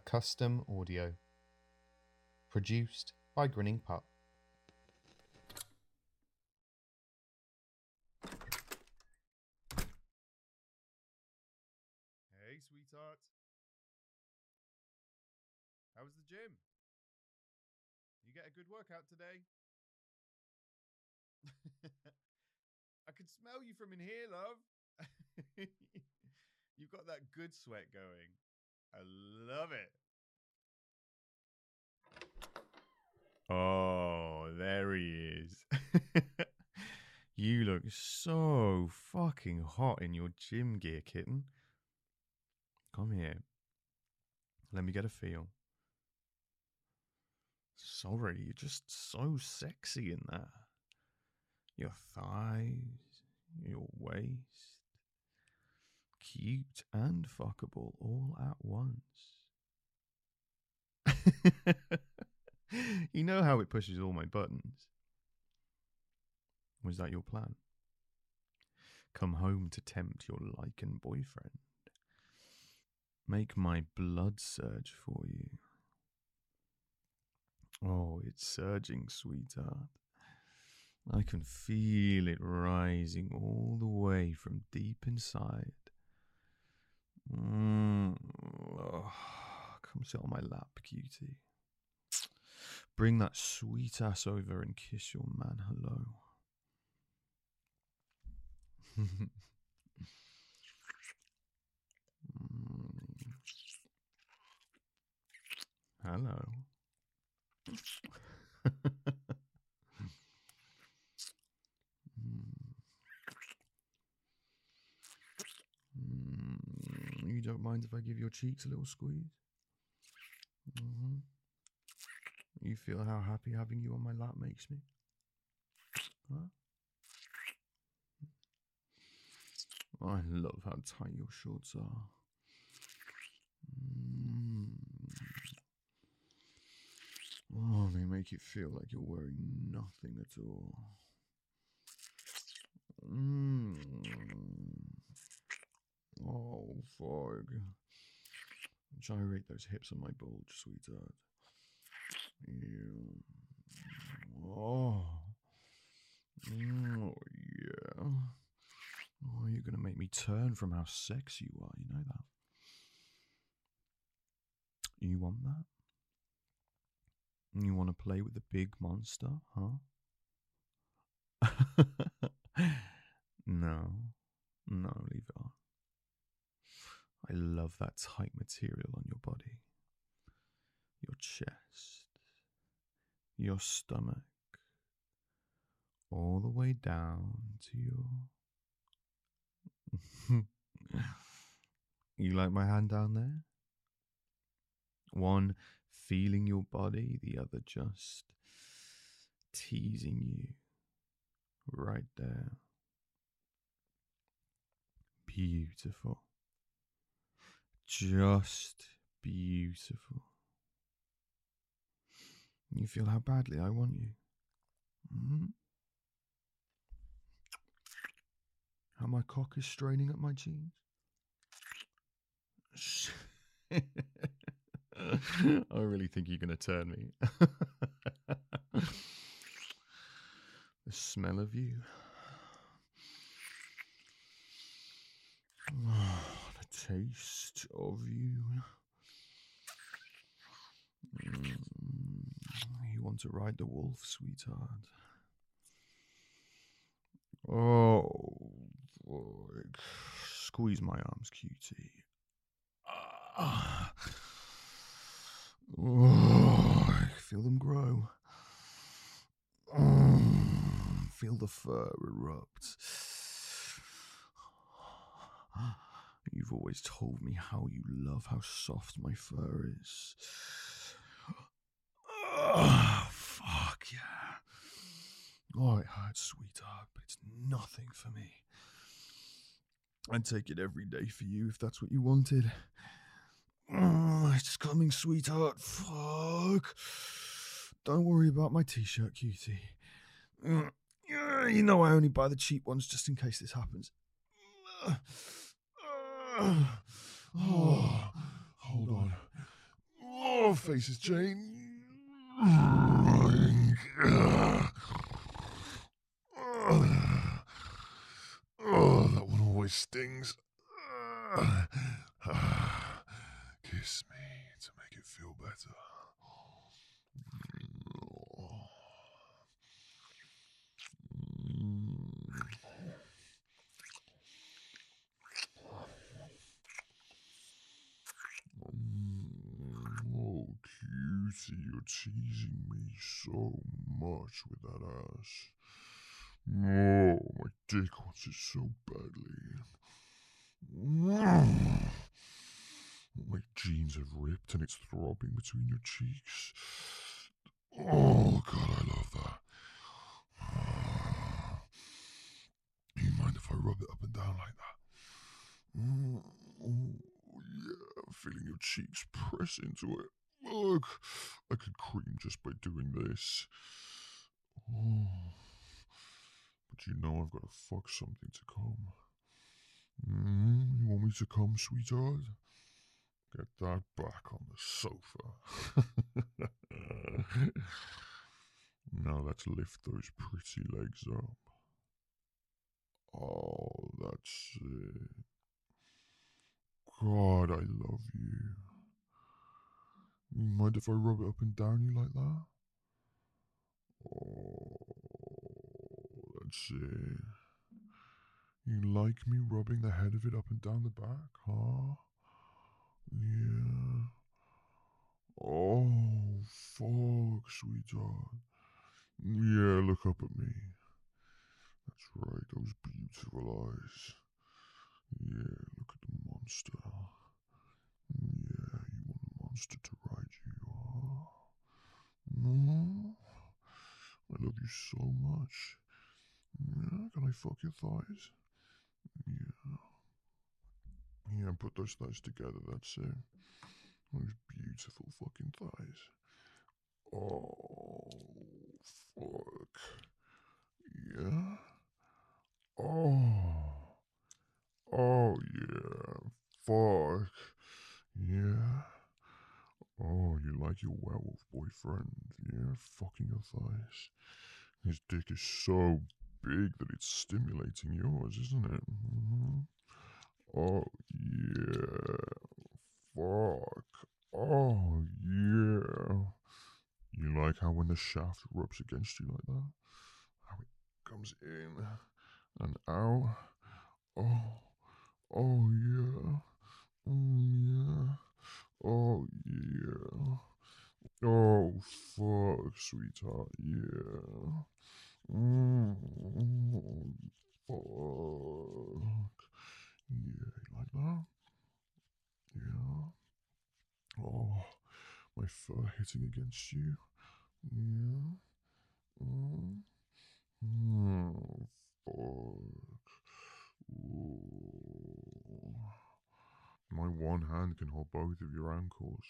custom audio. Produced by Grinning Pup. Hey, sweetheart. How was the gym? You get a good workout today? I can smell you from in here, love. You've got that good sweat going. I love it. Oh, there he is. You look so fucking hot in your gym gear, kitten. Come here. Let me get a feel. Sorry, you're just so sexy in that. Your thighs, your waist. Cute and fuckable all at once. You know how it pushes all my buttons. Was that your plan? Come home to tempt your lichen boyfriend. Make my blood surge for you. Oh, it's surging, sweetheart. I can feel it rising all the way from deep inside. Oh, come sit on my lap, cutie. Bring that sweet ass over and kiss your man hello. Hello. You don't mind if I give your cheeks a little squeeze? You feel how happy having you on my lap makes me? Huh? I love how tight your shorts are. Oh, they make it feel like you're wearing nothing at all. Oh, fuck. Gyrate those hips on my bulge, sweetheart. Yeah. Oh. Oh, yeah. Oh, you're going to make me turn from how sexy you are. You know that? You want that? You want to play with the big monster, huh? No, leave it on. I love that tight material on your body. Your chest. Your stomach. All the way down to your... You like my hand down there? One feeling your body, the other just teasing you right there. Beautiful. Just beautiful. You feel how badly I want you. How my cock is straining at my jeans. I really think you're going to turn me. The smell of you. Oh, the taste of you. You want to ride the wolf, sweetheart. Oh, fuck. Squeeze my arms, cutie. Oh, I feel them grow. Feel the fur erupt. You've always told me how you love how soft my fur is. Oh, fuck yeah. Oh, it hurts, sweetheart, but it's nothing for me. I'd take it every day for you if that's what you wanted. It's coming, sweetheart. Fuck. Don't worry about my t-shirt, cutie. You know I only buy the cheap ones just in case this happens. Oh, hold on. Oh, faces change. Oh, that one always stings. Kiss me to make it feel better. Oh, cutie, you're teasing me so much with that ass. Oh, my dick wants it so badly. My jeans have ripped and it's throbbing between your cheeks. Oh, God, I love that. You mind if I rub it up and down like that? Oh, yeah, I'm feeling your cheeks press into it. Look, I could cream just by doing this. Oh, but you know I've got to fuck something to come. You want me to come, sweetheart? Get that back on the sofa. Now let's lift those pretty legs up. Oh, that's it. God, I love you. You mind if I rub it up and down you like that? Oh, that's it. You like me rubbing the head of it up and down the back, huh? Yeah. Oh, fuck, sweetheart. Yeah, look up at me. That's right, those beautiful eyes. Yeah, look at the monster. Yeah, you want a monster to ride you, huh? No? I love you so much. Yeah, can I fuck your thighs? Yeah. Yeah, put those thighs together, that's it. Those beautiful fucking thighs. Oh, fuck. Yeah. Oh. Oh, yeah. Fuck. Yeah. Oh, you like your werewolf boyfriend, yeah? Fucking your thighs. His dick is so big that it's stimulating yours, isn't it? Oh, yeah. Fuck. Oh, yeah. You like how when the shaft rubs against you like that? How it comes in and out? Oh, oh, yeah. Yeah. Oh, yeah. Oh, fuck, sweetheart, yeah. Fuck. Yeah, you like that? Yeah. Oh, my fur hitting against you. Yeah. Fuck. Ooh. My one hand can hold both of your ankles.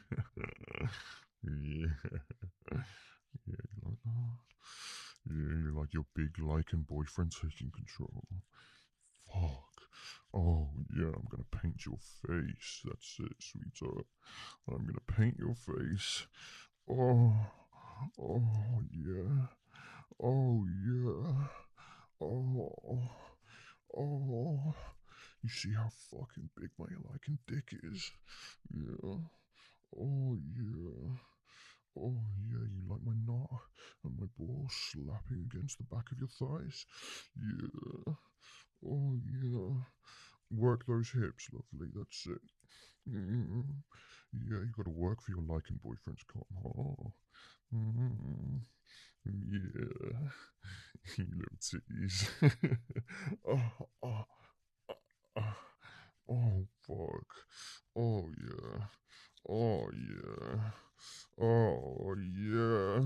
Yeah. Yeah, you like that? Yeah, you like your big lichen boyfriend taking control. Fuck. Oh, yeah, I'm gonna paint your face. That's it, sweetheart. I'm gonna paint your face. Oh, oh, yeah. Oh, yeah. Oh, oh. You see how fucking big my lichen dick is? Yeah. Oh, yeah. Oh, yeah, you like my knot and my balls slapping against the back of your thighs? Yeah. Oh, yeah. Work those hips, lovely, that's it. Mm. Yeah, you gotta work for your lichen boyfriend's cum. Oh. Mm. Yeah. You little titties. Oh, oh, oh, oh, fuck. Oh, yeah. Oh, yeah. Oh, yeah.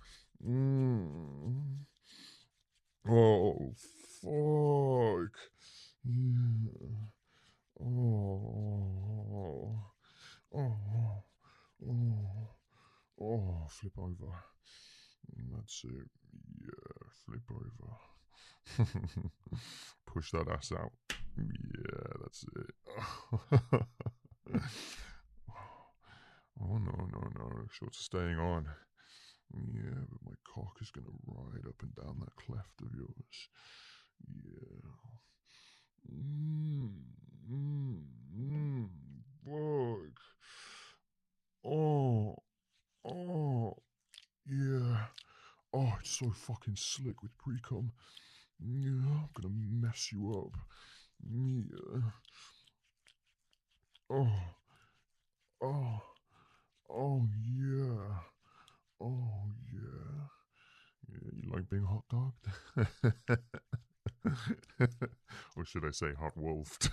Mm. Oh, fuck. Yeah. Oh. Oh. Oh. Oh, flip over. That's it. Yeah, flip over. Push that ass out. Yeah, that's it. Oh, no, no, so it's staying on. Yeah, but my cock is gonna ride up and down that cleft of yours. Yeah. Fuck. Oh, oh, yeah. Oh, it's so fucking slick with pre-cum. Yeah, I'm gonna mess you up. Yeah. Oh, oh, oh, yeah. Oh, yeah. Yeah, you like being hot dogged? Or should I say hot wolfed?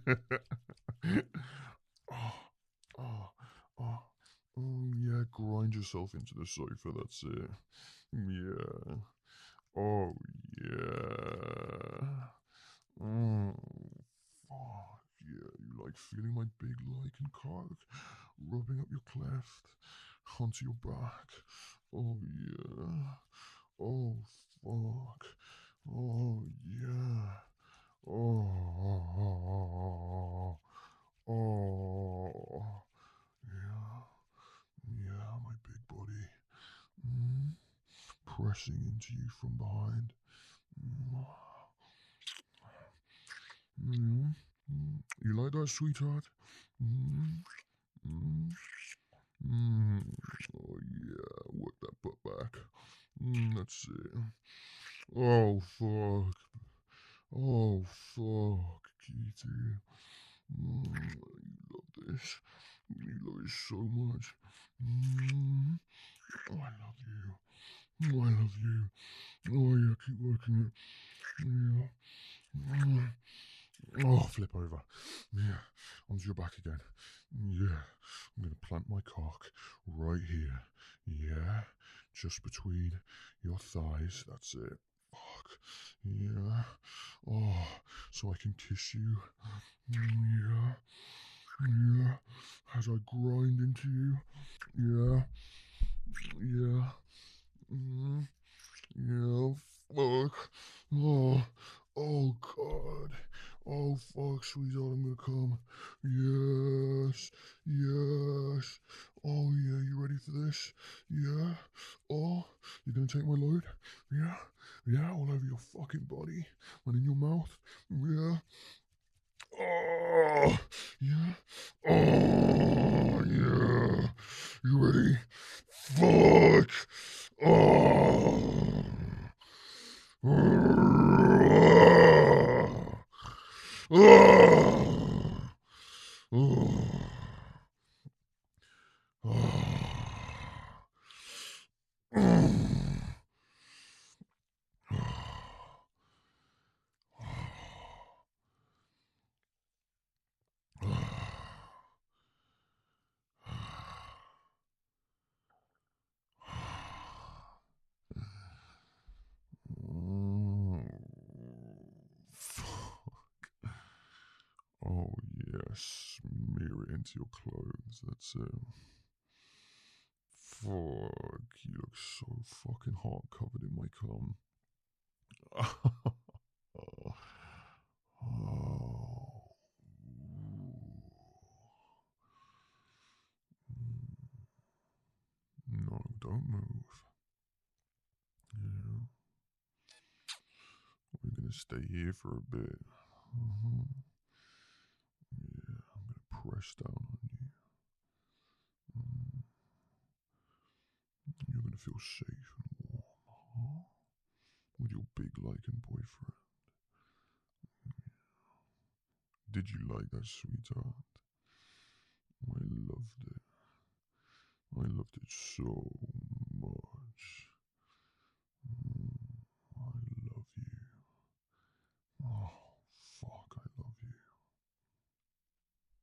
Oh, oh, oh, oh, yeah, grind yourself into the sofa, that's it. Yeah. Oh, yeah. Oh, fuck, yeah, you like feeling my big lichen cock rubbing up your cleft onto your back. Oh, yeah. Oh, fuck. Oh, yeah. Oh, oh, yeah, yeah, my big body, pressing into you from behind. You like that, sweetheart? Oh yeah, work that butt back. That's it. Oh fuck. Oh fuck, Kitty. You love this. You love it so much. Oh, I love you. Oh, I love you. Oh yeah, keep working it. Yeah. Oh, flip over. Yeah, onto your back again. Yeah, I'm gonna plant my cock right here. Yeah, just between your thighs. That's it. Fuck. Yeah. Oh, so I can kiss you. Yeah. Yeah. As I grind into you. Yeah. Yeah. Mm. Yeah. Fuck. Oh. Oh God. Oh fuck, sweetheart, I'm gonna come. Yes. Yes. Oh yeah, you ready for this? Yeah. Oh, you're gonna take my load? Yeah. Yeah, all over your fucking body and in your mouth. Yeah. Oh, yeah. Oh, yeah. You ready? Fuck. Oh. Oh. Oh. Oh yes, smear it into your clothes. That's it. Fuck, you look so fucking hot, covered in my cum. Oh. No, don't move. Yeah, we're gonna stay here for a bit. Yeah, I'm gonna press down on you. You're gonna feel safe and warm, huh? With your big lichen boyfriend. Did you like that, sweetheart? I loved it. I loved it so much.